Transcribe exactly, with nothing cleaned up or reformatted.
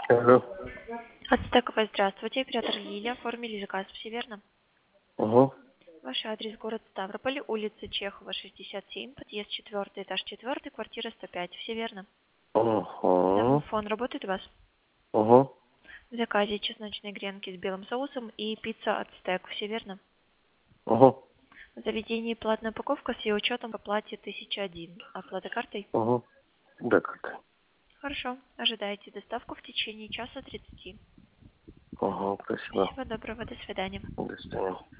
Алло. Ацтековая, здравствуйте. Оператор Лилия. Оформили заказ, все верно? Угу. Ваш адрес город Ставрополь, улица Чехова, шестьдесят семь, подъезд четвертый, этаж четвертый, квартира сто пять. Все верно? Угу. Домофон работает у вас? Угу. В заказе чесночные гренки с белым соусом и пицца Ацтек. Все верно? Угу. В заведении платная упаковка с ее учетом по оплате тысяча один. Оплата картой? Угу. Да, как? Хорошо. Ожидайте доставку в течение часа тридцати. Угу. Спасибо. Всего доброго. До свидания. До свидания.